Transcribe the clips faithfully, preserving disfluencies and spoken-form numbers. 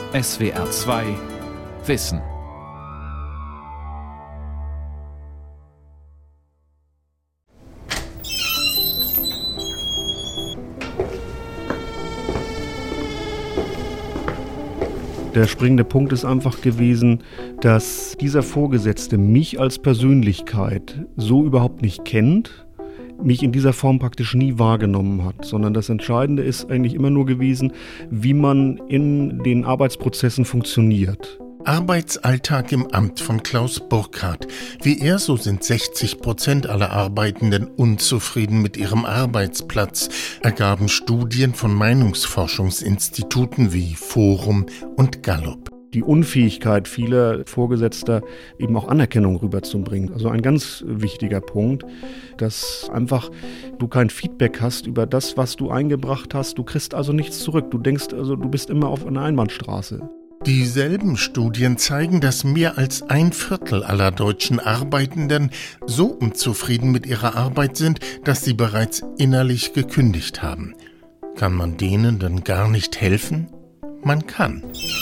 S W R zwei Wissen. Der springende Punkt ist einfach gewesen, dass dieser Vorgesetzte mich als Persönlichkeit so überhaupt nicht kennt, mich in dieser Form praktisch nie wahrgenommen hat, sondern das Entscheidende ist eigentlich immer nur gewesen, wie man in den Arbeitsprozessen funktioniert. Arbeitsalltag im Amt von Klaus Burkhardt. Wie er, so sind sechzig Prozent aller Arbeitenden unzufrieden mit ihrem Arbeitsplatz, ergaben Studien von Meinungsforschungsinstituten wie Forum und Gallup. Die Unfähigkeit vieler Vorgesetzter, eben auch Anerkennung rüberzubringen. Also ein ganz wichtiger Punkt, dass einfach du kein Feedback hast über das, was du eingebracht hast. Du kriegst also nichts zurück. Du denkst also, du bist immer auf einer Einbahnstraße. Dieselben Studien zeigen, dass mehr als ein Viertel aller deutschen Arbeitenden so unzufrieden mit ihrer Arbeit sind, dass sie bereits innerlich gekündigt haben. Kann man denen denn gar nicht helfen? Man kann.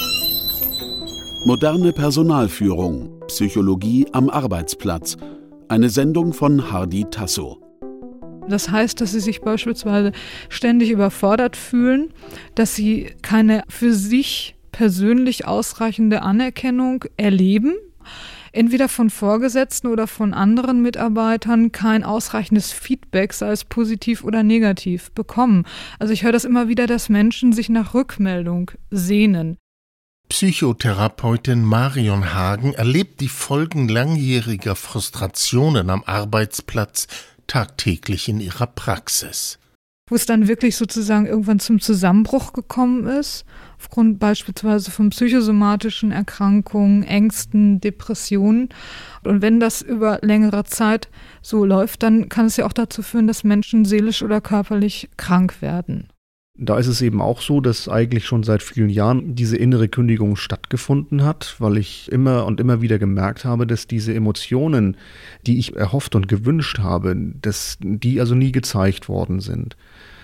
Moderne Personalführung, Psychologie am Arbeitsplatz. Eine Sendung von Hardy Tasso. Das heißt, dass sie sich beispielsweise ständig überfordert fühlen, dass sie keine für sich persönlich ausreichende Anerkennung erleben, entweder von Vorgesetzten oder von anderen Mitarbeitern kein ausreichendes Feedback, sei es positiv oder negativ, bekommen. Also ich höre das immer wieder, dass Menschen sich nach Rückmeldung sehnen. Psychotherapeutin Marion Hagen erlebt die Folgen langjähriger Frustrationen am Arbeitsplatz tagtäglich in ihrer Praxis. Wo es dann wirklich sozusagen irgendwann zum Zusammenbruch gekommen ist, aufgrund beispielsweise von psychosomatischen Erkrankungen, Ängsten, Depressionen. Und wenn das über längere Zeit so läuft, dann kann es ja auch dazu führen, dass Menschen seelisch oder körperlich krank werden. Da ist es eben auch so, dass eigentlich schon seit vielen Jahren diese innere Kündigung stattgefunden hat, weil ich immer und immer wieder gemerkt habe, dass diese Emotionen, die ich erhofft und gewünscht habe, dass die also nie gezeigt worden sind.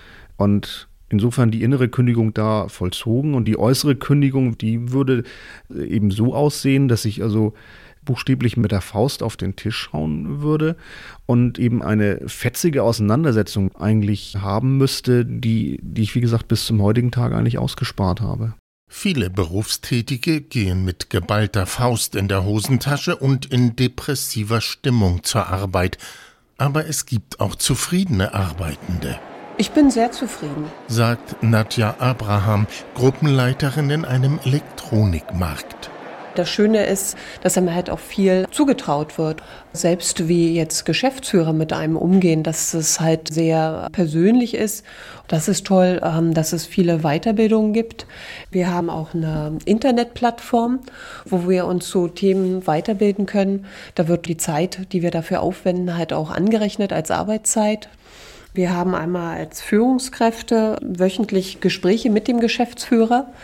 Und insofern die innere Kündigung da vollzogen und die äußere Kündigung, die würde eben so aussehen, dass ich also buchstäblich mit der Faust auf den Tisch schauen würde und eben eine fetzige Auseinandersetzung eigentlich haben müsste, die, die ich, wie gesagt, bis zum heutigen Tag eigentlich ausgespart habe. Viele Berufstätige gehen mit geballter Faust in der Hosentasche und in depressiver Stimmung zur Arbeit. Aber es gibt auch zufriedene Arbeitende. Ich bin sehr zufrieden, sagt Nadja Abraham, Gruppenleiterin in einem Elektronikmarkt. Das Schöne ist, dass einem halt auch viel zugetraut wird. Selbst wie jetzt Geschäftsführer mit einem umgehen, dass es halt sehr persönlich ist. Das ist toll, dass es viele Weiterbildungen gibt. Wir haben auch eine Internetplattform, wo wir uns zu Themen weiterbilden können. Da wird die Zeit, die wir dafür aufwenden, halt auch angerechnet als Arbeitszeit. Wir haben einmal als Führungskräfte wöchentlich Gespräche mit dem Geschäftsführer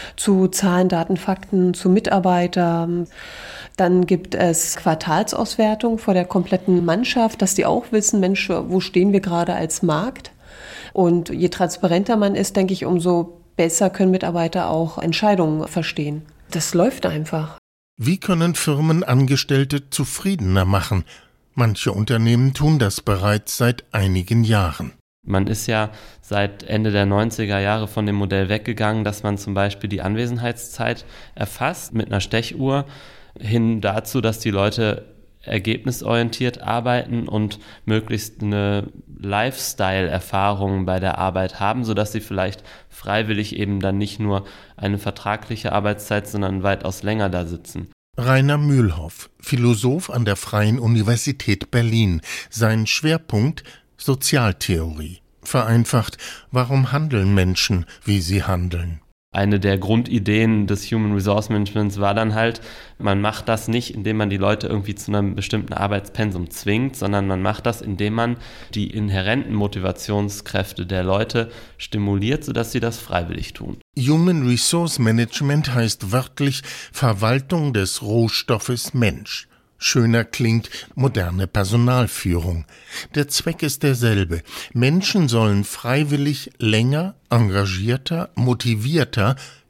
zu Zahlen, Daten, Fakten, zu Mitarbeitern. Dann gibt es Quartalsauswertung vor der kompletten Mannschaft, dass die auch wissen, Mensch, wo stehen wir gerade als Markt? Und je transparenter man ist, denke ich, umso besser können Mitarbeiter auch Entscheidungen verstehen. Das läuft einfach. Wie können Firmen Angestellte zufriedener machen? Manche Unternehmen tun das bereits seit einigen Jahren. Man ist ja seit Ende der neunziger Jahre von dem Modell weggegangen, dass man zum Beispiel die Anwesenheitszeit erfasst mit einer Stechuhr, hin dazu, dass die Leute ergebnisorientiert arbeiten und möglichst eine Lifestyle-Erfahrung bei der Arbeit haben, sodass sie vielleicht freiwillig eben dann nicht nur eine vertragliche Arbeitszeit, sondern weitaus länger da sitzen. Rainer Mühlhoff, Philosoph an der Freien Universität Berlin. Sein Schwerpunkt Sozialtheorie. Vereinfacht, warum handeln Menschen, wie sie handeln? Eine der Grundideen des Human Resource Managements war dann halt, man macht das nicht, indem man die Leute irgendwie zu einem bestimmten Arbeitspensum zwingt, sondern man macht das, indem man die inhärenten Motivationskräfte der Leute stimuliert, sodass sie das freiwillig tun. Human Resource Management heißt wörtlich Verwaltung des Rohstoffes Mensch. Schöner klingt moderne Personalführung. Der Zweck ist derselbe. Menschen sollen freiwillig länger, engagierter, motivierter,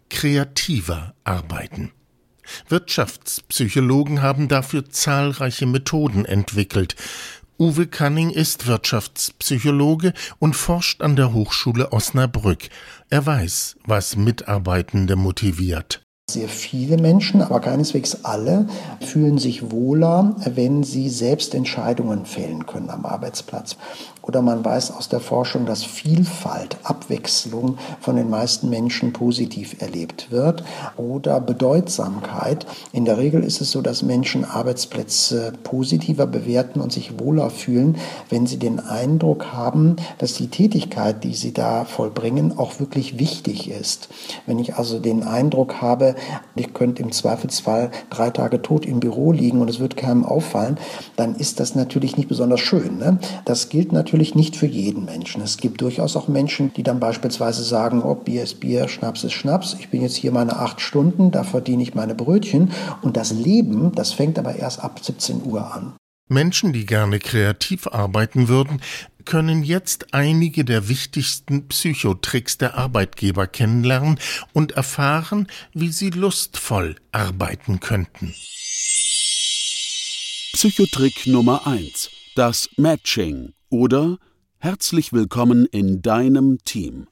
kreativer arbeiten. Wirtschaftspsychologen haben dafür zahlreiche Methoden entwickelt. Uwe Canning ist Wirtschaftspsychologe und forscht an der Hochschule Osnabrück. Er weiß, was Mitarbeitende motiviert. Sehr viele Menschen, aber keineswegs alle, fühlen sich wohler, wenn sie selbst Entscheidungen fällen können am Arbeitsplatz. Oder man weiß aus der Forschung, dass Vielfalt, Abwechslung von den meisten Menschen positiv erlebt wird. Oder Bedeutsamkeit. In der Regel ist es so, dass Menschen Arbeitsplätze positiver bewerten und sich wohler fühlen, wenn sie den Eindruck haben, dass die Tätigkeit, die sie da vollbringen, auch wirklich wichtig ist. Wenn ich also den Eindruck habe, ich könnte im Zweifelsfall drei Tage tot im Büro liegen und es wird keinem auffallen, dann ist das natürlich nicht besonders schön, ne? Das gilt natürlich nicht für jeden Menschen. Es gibt durchaus auch Menschen, die dann beispielsweise sagen, oh, Bier ist Bier, Schnaps ist Schnaps, ich bin jetzt hier meine acht Stunden, da verdiene ich meine Brötchen. Und das Leben, das fängt aber erst ab siebzehn Uhr an. Menschen, die gerne kreativ arbeiten würden, können jetzt einige der wichtigsten Psychotricks der Arbeitgeber kennenlernen und erfahren, wie sie lustvoll arbeiten könnten. Psychotrick Nummer eins. Das Matching oder Herzlich willkommen in deinem Team.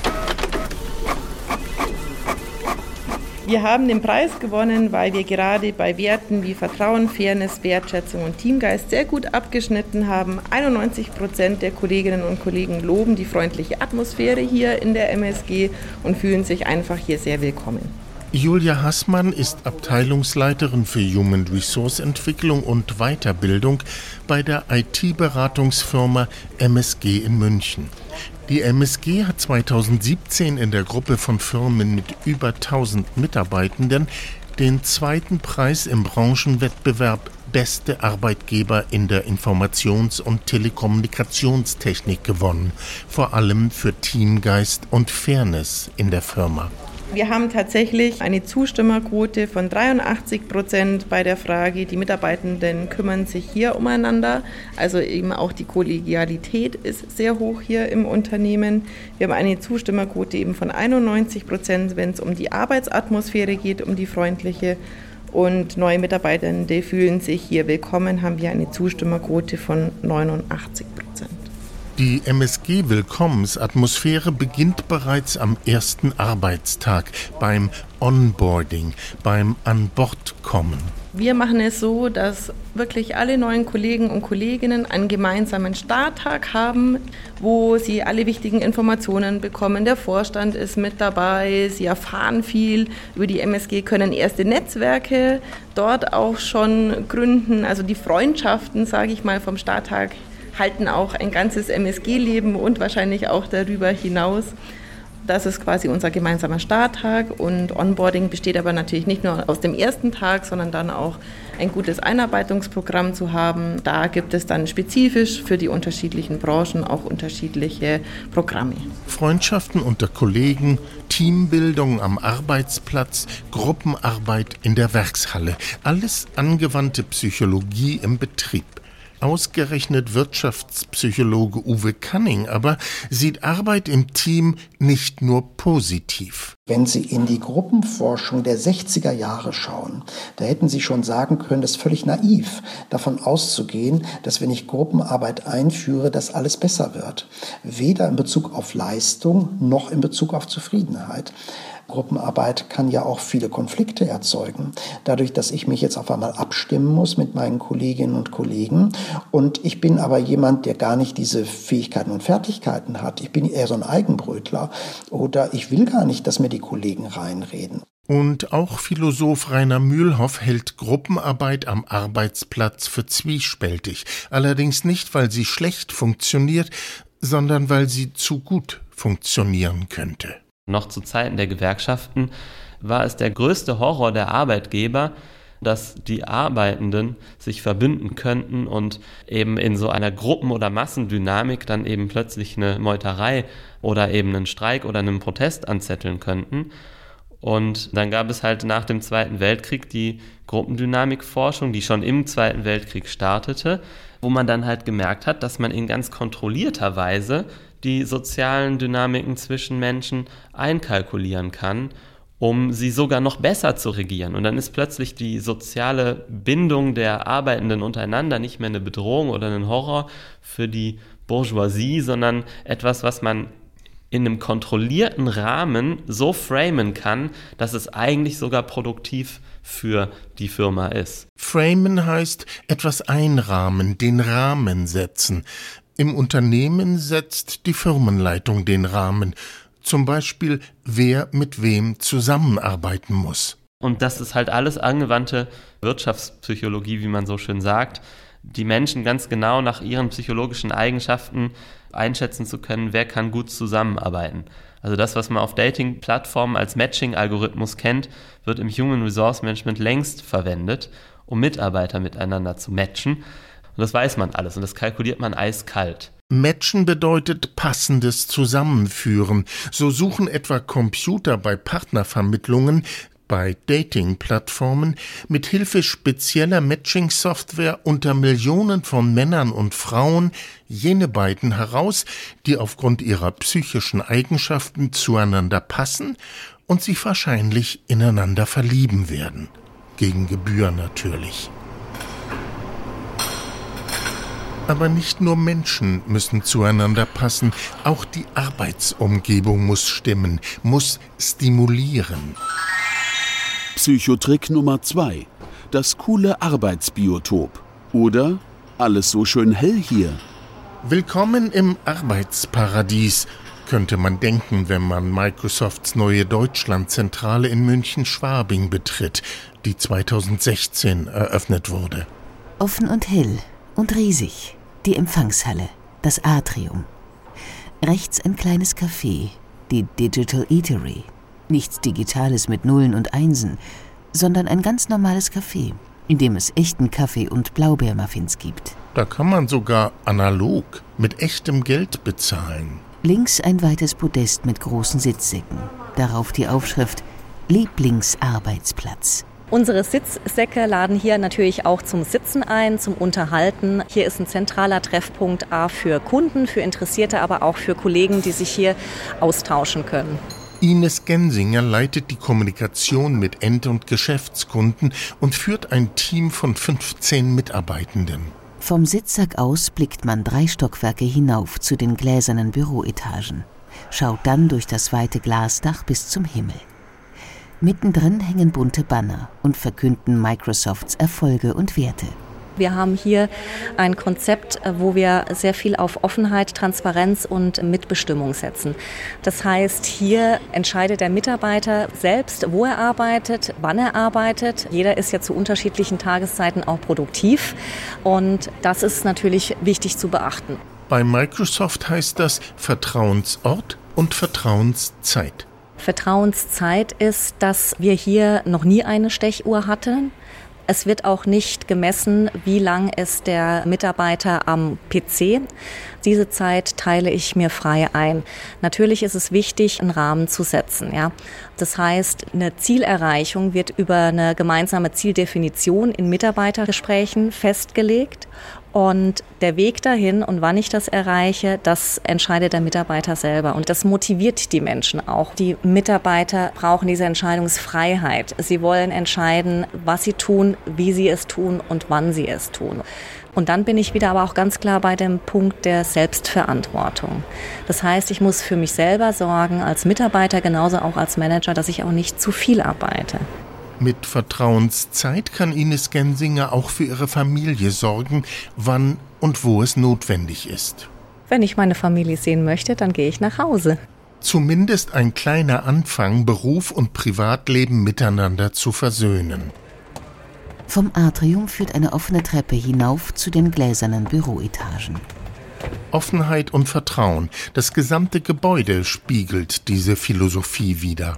Wir haben den Preis gewonnen, weil wir gerade bei Werten wie Vertrauen, Fairness, Wertschätzung und Teamgeist sehr gut abgeschnitten haben. einundneunzig Prozent der Kolleginnen und Kollegen loben die freundliche Atmosphäre hier in der M S G und fühlen sich einfach hier sehr willkommen. Julia Haßmann ist Abteilungsleiterin für Human Resource Entwicklung und Weiterbildung bei der I T-Beratungsfirma M S G in München. Die M S G hat zweitausendsiebzehn in der Gruppe von Firmen mit über tausend Mitarbeitenden den zweiten Preis im Branchenwettbewerb Beste Arbeitgeber in der Informations- und Telekommunikationstechnik gewonnen, vor allem für Teamgeist und Fairness in der Firma. Wir haben tatsächlich eine Zustimmerquote von dreiundachtzig Prozent bei der Frage, die Mitarbeitenden kümmern sich hier umeinander. Also eben auch die Kollegialität ist sehr hoch hier im Unternehmen. Wir haben eine Zustimmerquote eben von einundneunzig Prozent, wenn es um die Arbeitsatmosphäre geht, um die freundliche. Und neue Mitarbeitende fühlen sich hier willkommen, haben wir eine Zustimmerquote von neunundachtzig Prozent. Die M S G-Willkommensatmosphäre beginnt bereits am ersten Arbeitstag beim Onboarding, beim An-Bord-Kommen. Wir machen es so, dass wirklich alle neuen Kollegen und Kolleginnen einen gemeinsamen Starttag haben, wo sie alle wichtigen Informationen bekommen. Der Vorstand ist mit dabei, sie erfahren viel über die M S G, können erste Netzwerke dort auch schon gründen. Also die Freundschaften, sage ich mal, vom Starttag halten auch ein ganzes M S G-Leben und wahrscheinlich auch darüber hinaus. Das ist quasi unser gemeinsamer Starttag und Onboarding besteht aber natürlich nicht nur aus dem ersten Tag, sondern dann auch ein gutes Einarbeitungsprogramm zu haben. Da gibt es dann spezifisch für die unterschiedlichen Branchen auch unterschiedliche Programme. Freundschaften unter Kollegen, Teambildung am Arbeitsplatz, Gruppenarbeit in der Werkshalle. Alles angewandte Psychologie im Betrieb. Ausgerechnet Wirtschaftspsychologe Uwe Canning aber sieht Arbeit im Team nicht nur positiv. Wenn Sie in die Gruppenforschung der sechziger Jahre schauen, da hätten Sie schon sagen können, das ist völlig naiv, davon auszugehen, dass wenn ich Gruppenarbeit einführe, dass alles besser wird. Weder in Bezug auf Leistung noch in Bezug auf Zufriedenheit. Gruppenarbeit kann ja auch viele Konflikte erzeugen. Dadurch, dass ich mich jetzt auf einmal abstimmen muss mit meinen Kolleginnen und Kollegen und ich bin aber jemand, der gar nicht diese Fähigkeiten und Fertigkeiten hat. Ich bin eher so ein Eigenbrötler oder ich will gar nicht, dass mir die Kollegen reinreden. Und auch Philosoph Rainer Mühlhoff hält Gruppenarbeit am Arbeitsplatz für zwiespältig. Allerdings nicht, weil sie schlecht funktioniert, sondern weil sie zu gut funktionieren könnte. Noch zu Zeiten der Gewerkschaften war es der größte Horror der Arbeitgeber, dass die Arbeitenden sich verbünden könnten und eben in so einer Gruppen- oder Massendynamik dann eben plötzlich eine Meuterei oder eben einen Streik oder einen Protest anzetteln könnten. Und dann gab es halt nach dem Zweiten Weltkrieg die Gruppendynamikforschung, die schon im Zweiten Weltkrieg startete, wo man dann halt gemerkt hat, dass man in ganz kontrollierter Weise die sozialen Dynamiken zwischen Menschen einkalkulieren kann um sie sogar noch besser zu regieren. Und dann ist plötzlich die soziale Bindung der Arbeitenden untereinander nicht mehr eine Bedrohung oder ein Horror für die Bourgeoisie, sondern etwas, was man in einem kontrollierten Rahmen so framen kann, dass es eigentlich sogar produktiv für die Firma ist. Framen heißt etwas einrahmen, den Rahmen setzen. Im Unternehmen setzt die Firmenleitung den Rahmen. Zum Beispiel, wer mit wem zusammenarbeiten muss. Und das ist halt alles angewandte Wirtschaftspsychologie, wie man so schön sagt, die Menschen ganz genau nach ihren psychologischen Eigenschaften einschätzen zu können, wer kann gut zusammenarbeiten. Also das, was man auf Dating-Plattformen als Matching-Algorithmus kennt, wird im Human Resource Management längst verwendet, um Mitarbeiter miteinander zu matchen. Und das weiß man alles und das kalkuliert man eiskalt. Matchen bedeutet passendes Zusammenführen. So suchen etwa Computer bei Partnervermittlungen, bei Dating-Plattformen mit Hilfe spezieller Matching-Software unter Millionen von Männern und Frauen jene beiden heraus, die aufgrund ihrer psychischen Eigenschaften zueinander passen und sich wahrscheinlich ineinander verlieben werden. Gegen Gebühr natürlich. Aber nicht nur Menschen müssen zueinander passen, auch die Arbeitsumgebung muss stimmen, muss stimulieren. Psychotrick Nummer zwei. Das coole Arbeitsbiotop. Oder alles so schön hell hier. Willkommen im Arbeitsparadies, könnte man denken, wenn man Microsofts neue Deutschlandzentrale in München-Schwabing betritt, die zweitausendsechzehn eröffnet wurde. Offen und hell und riesig. Die Empfangshalle, das Atrium. Rechts ein kleines Café, die Digital Eatery. Nichts Digitales mit Nullen und Einsen, sondern ein ganz normales Café, in dem es echten Kaffee und Blaubeermuffins gibt. Da kann man sogar analog mit echtem Geld bezahlen. Links ein weites Podest mit großen Sitzsäcken. Darauf die Aufschrift Lieblingsarbeitsplatz. Unsere Sitzsäcke laden hier natürlich auch zum Sitzen ein, zum Unterhalten. Hier ist ein zentraler Treffpunkt A für Kunden, für Interessierte, aber auch für Kollegen, die sich hier austauschen können. Ines Gensinger leitet die Kommunikation mit End- und Geschäftskunden und führt ein Team von fünfzehn Mitarbeitenden. Vom Sitzsack aus blickt man drei Stockwerke hinauf zu den gläsernen Büroetagen, schaut dann durch das weite Glasdach bis zum Himmel. Mittendrin hängen bunte Banner und verkünden Microsofts Erfolge und Werte. Wir haben hier ein Konzept, wo wir sehr viel auf Offenheit, Transparenz und Mitbestimmung setzen. Das heißt, hier entscheidet der Mitarbeiter selbst, wo er arbeitet, wann er arbeitet. Jeder ist ja zu unterschiedlichen Tageszeiten auch produktiv und das ist natürlich wichtig zu beachten. Bei Microsoft heißt das Vertrauensort und Vertrauenszeit. Vertrauenszeit ist, dass wir hier noch nie eine Stechuhr hatten. Es wird auch nicht gemessen, wie lang ist der Mitarbeiter am P C. Diese Zeit teile ich mir frei ein. Natürlich ist es wichtig, einen Rahmen zu setzen. Ja? Das heißt, eine Zielerreichung wird über eine gemeinsame Zieldefinition in Mitarbeitergesprächen festgelegt. Und der Weg dahin und wann ich das erreiche, das entscheidet der Mitarbeiter selber. Und das motiviert die Menschen auch. Die Mitarbeiter brauchen diese Entscheidungsfreiheit. Sie wollen entscheiden, was sie tun, wie sie es tun und wann sie es tun. Und dann bin ich wieder aber auch ganz klar bei dem Punkt der Selbstverantwortung. Das heißt, ich muss für mich selber sorgen, als Mitarbeiter genauso auch als Manager, dass ich auch nicht zu viel arbeite. Mit Vertrauenszeit kann Ines Gensinger auch für ihre Familie sorgen, wann und wo es notwendig ist. Wenn ich meine Familie sehen möchte, dann gehe ich nach Hause. Zumindest ein kleiner Anfang, Beruf und Privatleben miteinander zu versöhnen. Vom Atrium führt eine offene Treppe hinauf zu den gläsernen Büroetagen. Offenheit und Vertrauen, das gesamte Gebäude spiegelt diese Philosophie wider.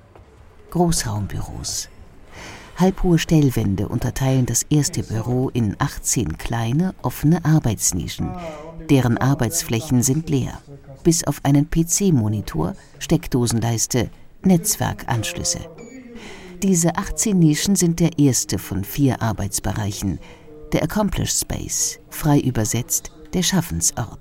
Großraumbüros. Halbhohe Stellwände unterteilen das erste Büro in achtzehn kleine, offene Arbeitsnischen. Deren Arbeitsflächen sind leer. Bis auf einen P C-Monitor, Steckdosenleiste, Netzwerkanschlüsse. Diese achtzehn Nischen sind der erste von vier Arbeitsbereichen. Der Accomplished Space, frei übersetzt der Schaffensort.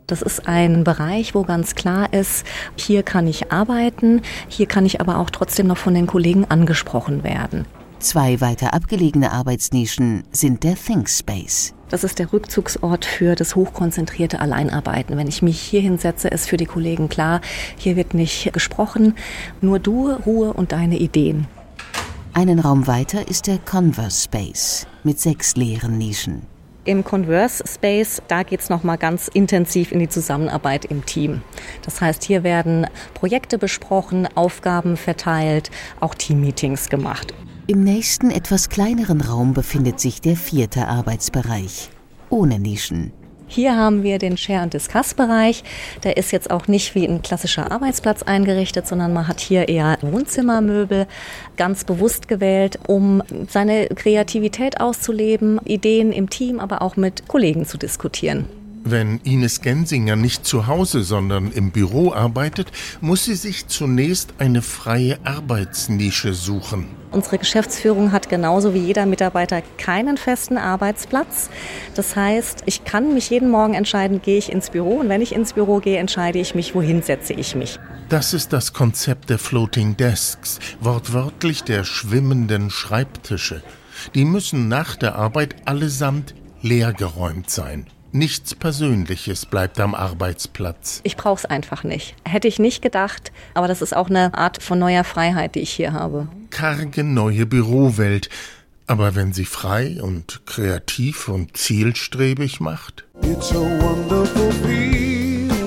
Das ist ein Bereich, wo ganz klar ist, hier kann ich arbeiten, hier kann ich aber auch trotzdem noch von den Kollegen angesprochen werden. Zwei weiter abgelegene Arbeitsnischen sind der ThinkSpace. Das ist der Rückzugsort für das hochkonzentrierte Alleinarbeiten. Wenn ich mich hier hinsetze, ist für die Kollegen klar, hier wird nicht gesprochen, nur du, Ruhe und deine Ideen. Einen Raum weiter ist der Converse Space mit sechs leeren Nischen. Im Converse Space, da geht es nochmal ganz intensiv in die Zusammenarbeit im Team. Das heißt, hier werden Projekte besprochen, Aufgaben verteilt, auch Teammeetings gemacht. Im nächsten, etwas kleineren Raum befindet sich der vierte Arbeitsbereich, ohne Nischen. Hier haben wir den Share- und Discuss-Bereich. Der ist jetzt auch nicht wie ein klassischer Arbeitsplatz eingerichtet, sondern man hat hier eher Wohnzimmermöbel ganz bewusst gewählt, um seine Kreativität auszuleben, Ideen im Team, aber auch mit Kollegen zu diskutieren. Wenn Ines Gensinger nicht zu Hause, sondern im Büro arbeitet, muss sie sich zunächst eine freie Arbeitsnische suchen. Unsere Geschäftsführung hat genauso wie jeder Mitarbeiter keinen festen Arbeitsplatz. Das heißt, ich kann mich jeden Morgen entscheiden, gehe ich ins Büro, und wenn ich ins Büro gehe, entscheide ich mich, wohin setze ich mich. Das ist das Konzept der Floating Desks, wortwörtlich der schwimmenden Schreibtische. Die müssen nach der Arbeit allesamt leergeräumt sein. Nichts Persönliches bleibt am Arbeitsplatz. Ich brauche es einfach nicht. Hätte ich nicht gedacht, aber das ist auch eine Art von neuer Freiheit, die ich hier habe. Karge neue Bürowelt. Aber wenn sie frei und kreativ und zielstrebig macht? It's a wonderful feeling.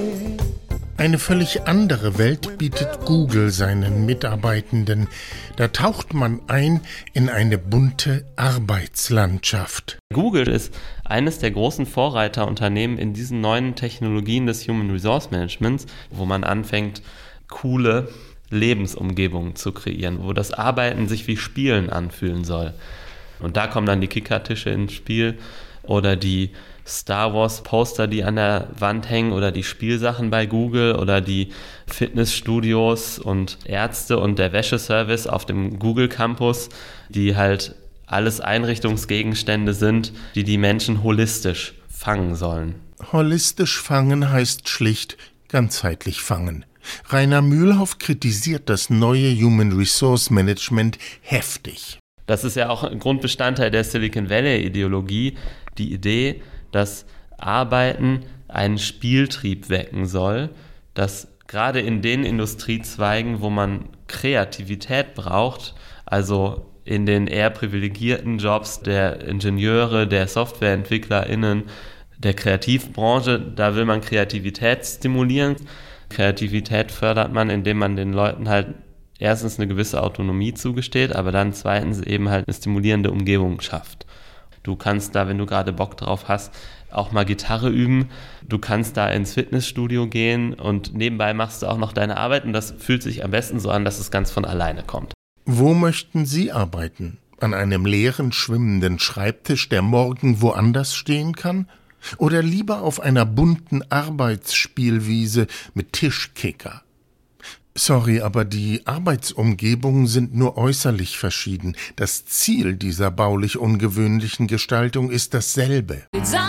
Eine völlig andere Welt bietet Google seinen Mitarbeitenden. Da taucht man ein in eine bunte Arbeitslandschaft. Google ist eines der großen Vorreiterunternehmen in diesen neuen Technologien des Human Resource Managements, wo man anfängt, coole Lebensumgebungen zu kreieren, wo das Arbeiten sich wie Spielen anfühlen soll. Und da kommen dann die Kickertische ins Spiel oder die Star Wars Poster, die an der Wand hängen, oder die Spielsachen bei Google oder die Fitnessstudios und Ärzte und der Wäscheservice auf dem Google Campus, die halt alles Einrichtungsgegenstände sind, die die Menschen holistisch fangen sollen. Holistisch fangen heißt schlicht ganzheitlich fangen. Rainer Mühlhoff kritisiert das neue Human Resource Management heftig. Das ist ja auch ein Grundbestandteil der Silicon Valley-Ideologie, die Idee, dass Arbeiten einen Spieltrieb wecken soll, dass gerade in den Industriezweigen, wo man Kreativität braucht, also in den eher privilegierten Jobs der Ingenieure, der SoftwareentwicklerInnen, der Kreativbranche, da will man Kreativität stimulieren. Kreativität fördert man, indem man den Leuten halt erstens eine gewisse Autonomie zugesteht, aber dann zweitens eben halt eine stimulierende Umgebung schafft. Du kannst da, wenn du gerade Bock drauf hast, auch mal Gitarre üben. Du kannst da ins Fitnessstudio gehen und nebenbei machst du auch noch deine Arbeit, und das fühlt sich am besten so an, dass es ganz von alleine kommt. Wo möchten Sie arbeiten? An einem leeren, schwimmenden Schreibtisch, der morgen woanders stehen kann? Oder lieber auf einer bunten Arbeitsspielwiese mit Tischkicker? Sorry, aber die Arbeitsumgebungen sind nur äußerlich verschieden. Das Ziel dieser baulich ungewöhnlichen Gestaltung ist dasselbe.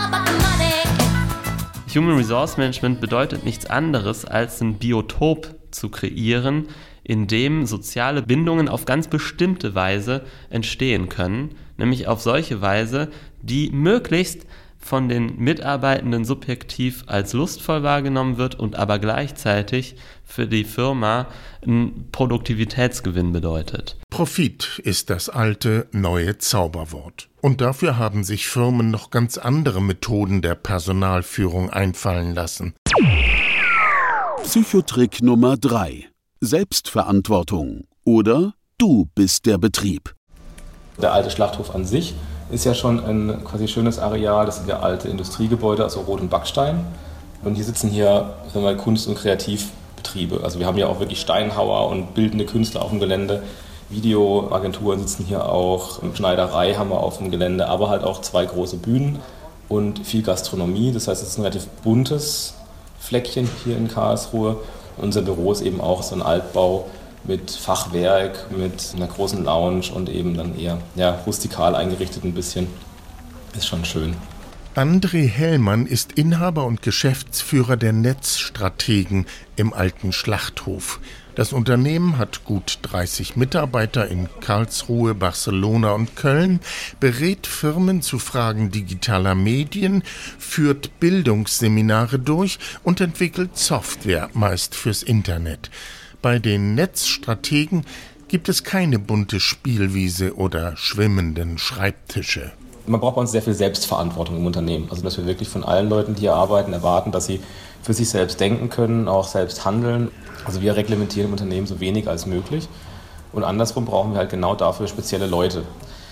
Human Resource Management bedeutet nichts anderes, als ein Biotop zu kreieren, in dem soziale Bindungen auf ganz bestimmte Weise entstehen können, nämlich auf solche Weise, die möglichst von den Mitarbeitenden subjektiv als lustvoll wahrgenommen wird und aber gleichzeitig für die Firma einen Produktivitätsgewinn bedeutet. Profit ist das alte, neue Zauberwort. Und dafür haben sich Firmen noch ganz andere Methoden der Personalführung einfallen lassen. Psychotrick Nummer drei. Selbstverantwortung oder du bist der Betrieb. Der alte Schlachthof an sich ist ja schon ein quasi schönes Areal. Das sind ja alte Industriegebäude, also Rot- und Backstein. Und hier sitzen hier sagen wir mal, Kunst- und Kreativbetriebe. Also wir haben ja auch wirklich Steinhauer und bildende Künstler auf dem Gelände. Videoagenturen sitzen hier auch, Schneiderei haben wir auf dem Gelände, aber halt auch zwei große Bühnen und viel Gastronomie. Das heißt, es ist ein relativ buntes Fleckchen hier in Karlsruhe. Unser Büro ist eben auch so ein Altbau mit Fachwerk, mit einer großen Lounge und eben dann eher ja, rustikal eingerichtet ein bisschen. Ist schon schön. André Hellmann ist Inhaber und Geschäftsführer der Netzstrategen im Alten Schlachthof. Das Unternehmen hat gut dreißig Mitarbeiter in Karlsruhe, Barcelona und Köln, berät Firmen zu Fragen digitaler Medien, führt Bildungsseminare durch und entwickelt Software, meist fürs Internet. Bei den Netzstrategen gibt es keine bunte Spielwiese oder schwimmenden Schreibtische. Man braucht bei uns sehr viel Selbstverantwortung im Unternehmen. Also dass wir wirklich von allen Leuten, die hier arbeiten, erwarten, dass sie für sich selbst denken können, auch selbst handeln. Also wir reglementieren im Unternehmen so wenig als möglich. Und andersrum brauchen wir halt genau dafür spezielle Leute.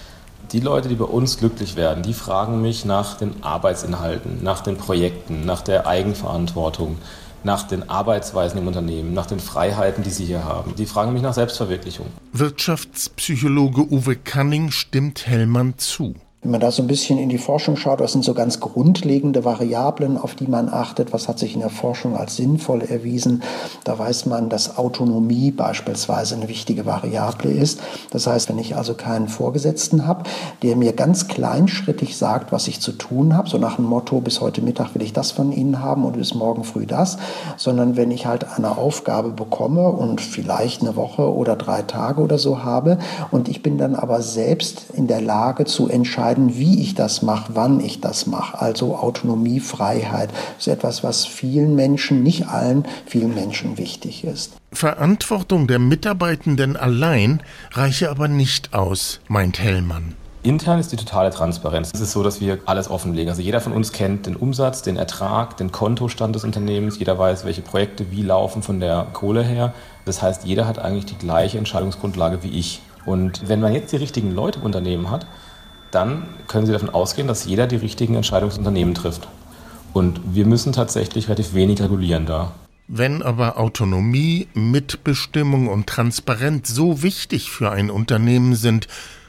Die Leute, die bei uns glücklich werden, die fragen mich nach den Arbeitsinhalten, nach den Projekten, nach der Eigenverantwortung, nach den Arbeitsweisen im Unternehmen, nach den Freiheiten, die sie hier haben. Die fragen mich nach Selbstverwirklichung. Wirtschaftspsychologe Uwe Canning stimmt Hellmann zu. Wenn man da so ein bisschen in die Forschung schaut, was sind so ganz grundlegende Variablen, auf die man achtet, was hat sich in der Forschung als sinnvoll erwiesen, da weiß man, dass Autonomie beispielsweise eine wichtige Variable ist. Das heißt, wenn ich also keinen Vorgesetzten habe, der mir ganz kleinschrittig sagt, was ich zu tun habe, so nach dem Motto, bis heute Mittag will ich das von Ihnen haben und bis morgen früh das, sondern wenn ich halt eine Aufgabe bekomme und vielleicht eine Woche oder drei Tage oder so habe und ich bin dann aber selbst in der Lage zu entscheiden, wie ich das mache, wann ich das mache. Also Autonomie, Freiheit ist etwas, was vielen Menschen, nicht allen, vielen Menschen wichtig ist. Verantwortung der Mitarbeitenden allein reiche aber nicht aus, meint Hellmann. Intern ist die totale Transparenz. Es ist so, dass wir alles offenlegen. Also jeder von uns kennt den Umsatz, den Ertrag, den Kontostand des Unternehmens. Jeder weiß, welche Projekte wie laufen von der Kohle her. Das heißt, jeder hat eigentlich die gleiche Entscheidungsgrundlage wie ich. Und wenn man jetzt die richtigen Leute im Unternehmen hat, dann können Sie davon ausgehen, dass jeder die richtigen Entscheidungen im Unternehmen trifft. Und wir müssen tatsächlich relativ wenig regulieren da. Wenn aber Autonomie, Mitbestimmung und Transparenz so wichtig für ein Unternehmen sind,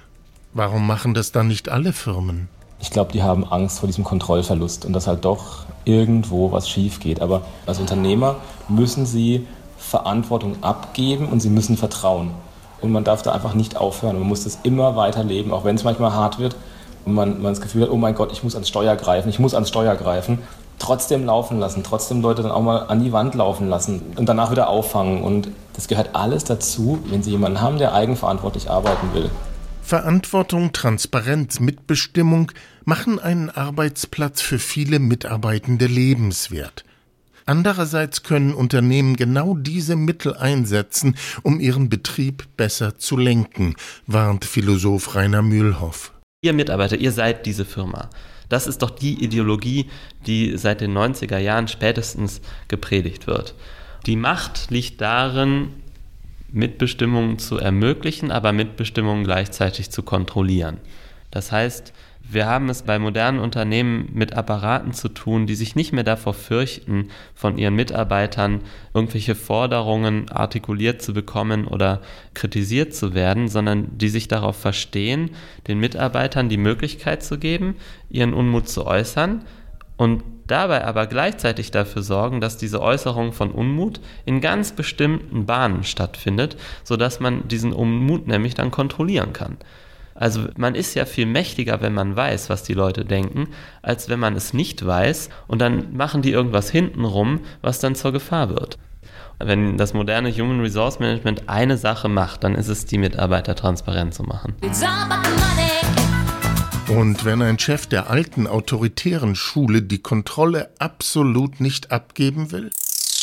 warum machen das dann nicht alle Firmen? Ich glaube, die haben Angst vor diesem Kontrollverlust und dass halt doch irgendwo was schief geht. Aber als Unternehmer müssen Sie Verantwortung abgeben und Sie müssen vertrauen. Und man darf da einfach nicht aufhören. Man muss das immer weiterleben, auch wenn es manchmal hart wird und man, man das Gefühl hat, oh mein Gott, ich muss ans Steuer greifen, ich muss ans Steuer greifen. Trotzdem laufen lassen, trotzdem Leute dann auch mal an die Wand laufen lassen und danach wieder auffangen. Und das gehört alles dazu, wenn Sie jemanden haben, der eigenverantwortlich arbeiten will. Verantwortung, Transparenz, Mitbestimmung machen einen Arbeitsplatz für viele Mitarbeitende lebenswert. Andererseits können Unternehmen genau diese Mittel einsetzen, um ihren Betrieb besser zu lenken, warnt Philosoph Rainer Mühlhoff. Ihr Mitarbeiter, ihr seid diese Firma. Das ist doch die Ideologie, die seit den neunziger Jahren spätestens gepredigt wird. Die Macht liegt darin, Mitbestimmung zu ermöglichen, aber Mitbestimmung gleichzeitig zu kontrollieren. Das heißt, wir haben es bei modernen Unternehmen mit Apparaten zu tun, die sich nicht mehr davor fürchten, von ihren Mitarbeitern irgendwelche Forderungen artikuliert zu bekommen oder kritisiert zu werden, sondern die sich darauf verstehen, den Mitarbeitern die Möglichkeit zu geben, ihren Unmut zu äußern und dabei aber gleichzeitig dafür sorgen, dass diese Äußerung von Unmut in ganz bestimmten Bahnen stattfindet, sodass man diesen Unmut nämlich dann kontrollieren kann. Also man ist ja viel mächtiger, wenn man weiß, was die Leute denken, als wenn man es nicht weiß und dann machen die irgendwas hintenrum, was dann zur Gefahr wird. Wenn das moderne Human Resource Management eine Sache macht, dann ist es, die Mitarbeiter transparent zu machen. Und wenn ein Chef der alten autoritären Schule die Kontrolle absolut nicht abgeben will?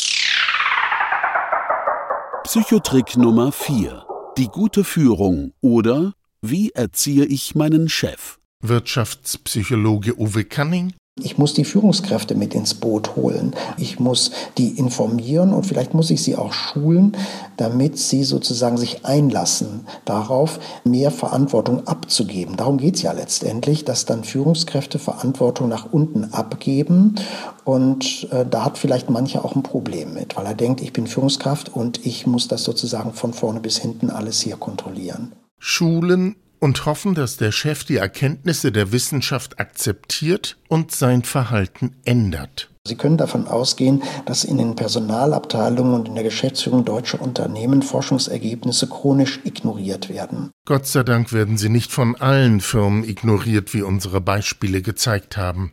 Psychotrick Nummer vier. Die gute Führung oder wie erziehe ich meinen Chef? Wirtschaftspsychologe Uwe Canning. Ich muss die Führungskräfte mit ins Boot holen. Ich muss die informieren und vielleicht muss ich sie auch schulen, damit sie sozusagen sich einlassen darauf, mehr Verantwortung abzugeben. Darum geht es ja letztendlich, dass dann Führungskräfte Verantwortung nach unten abgeben. Und äh, da hat vielleicht mancher auch ein Problem mit, weil er denkt, ich bin Führungskraft und ich muss das sozusagen von vorne bis hinten alles hier kontrollieren. Schulen und hoffen, dass der Chef die Erkenntnisse der Wissenschaft akzeptiert und sein Verhalten ändert. Sie können davon ausgehen, dass in den Personalabteilungen und in der Geschäftsführung deutscher Unternehmen Forschungsergebnisse chronisch ignoriert werden. Gott sei Dank werden sie nicht von allen Firmen ignoriert, wie unsere Beispiele gezeigt haben.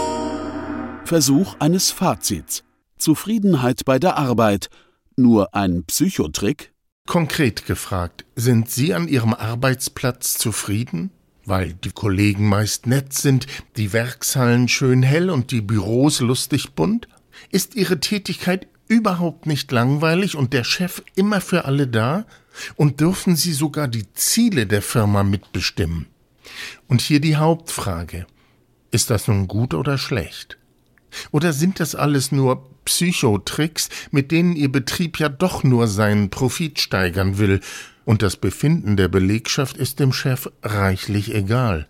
Versuch eines Fazits. Zufriedenheit bei der Arbeit. Nur ein Psychotrick? Konkret gefragt, sind Sie an Ihrem Arbeitsplatz zufrieden? Weil die Kollegen meist nett sind, die Werkshallen schön hell und die Büros lustig bunt? Ist Ihre Tätigkeit überhaupt nicht langweilig und der Chef immer für alle da? Und dürfen Sie sogar die Ziele der Firma mitbestimmen? Und hier die Hauptfrage. Ist das nun gut oder schlecht? Oder sind das alles nur Psychotricks, mit denen Ihr Betrieb ja doch nur seinen Profit steigern will, und das Befinden der Belegschaft ist dem Chef reichlich egal?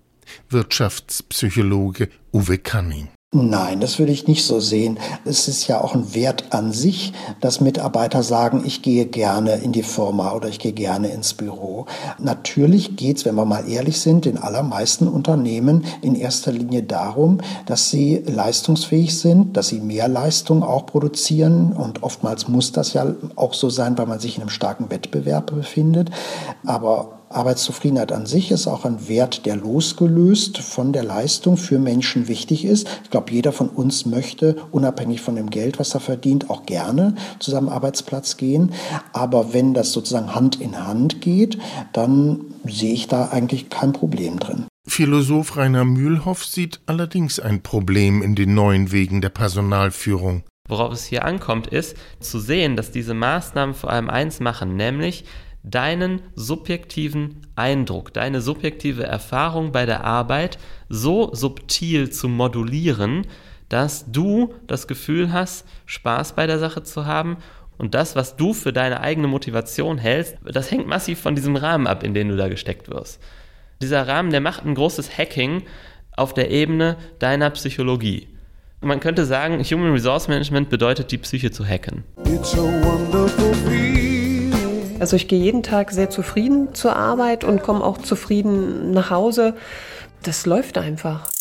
Wirtschaftspsychologe Uwe Canning. Nein, das würde ich nicht so sehen. Es ist ja auch ein Wert an sich, dass Mitarbeiter sagen, ich gehe gerne in die Firma oder ich gehe gerne ins Büro. Natürlich geht es, wenn wir mal ehrlich sind, den allermeisten Unternehmen in erster Linie darum, dass sie leistungsfähig sind, dass sie mehr Leistung auch produzieren. Und oftmals muss das ja auch so sein, weil man sich in einem starken Wettbewerb befindet. Aber Arbeitszufriedenheit an sich ist auch ein Wert, der losgelöst von der Leistung für Menschen wichtig ist. Ich glaube, jeder von uns möchte, unabhängig von dem Geld, was er verdient, auch gerne zu seinem Arbeitsplatz gehen. Aber wenn das sozusagen Hand in Hand geht, dann sehe ich da eigentlich kein Problem drin. Philosoph Rainer Mühlhoff sieht allerdings ein Problem in den neuen Wegen der Personalführung. Worauf es hier ankommt, ist zu sehen, dass diese Maßnahmen vor allem eins machen, nämlich deinen subjektiven Eindruck, deine subjektive Erfahrung bei der Arbeit so subtil zu modulieren, dass du das Gefühl hast, Spaß bei der Sache zu haben, und das, was du für deine eigene Motivation hältst, das hängt massiv von diesem Rahmen ab, in den du da gesteckt wirst. Dieser Rahmen, der macht ein großes Hacking auf der Ebene deiner Psychologie. Und man könnte sagen, Human Resource Management bedeutet, die Psyche zu hacken. It's a wonderful feeling. Also ich gehe jeden Tag sehr zufrieden zur Arbeit und komme auch zufrieden nach Hause. Das läuft einfach.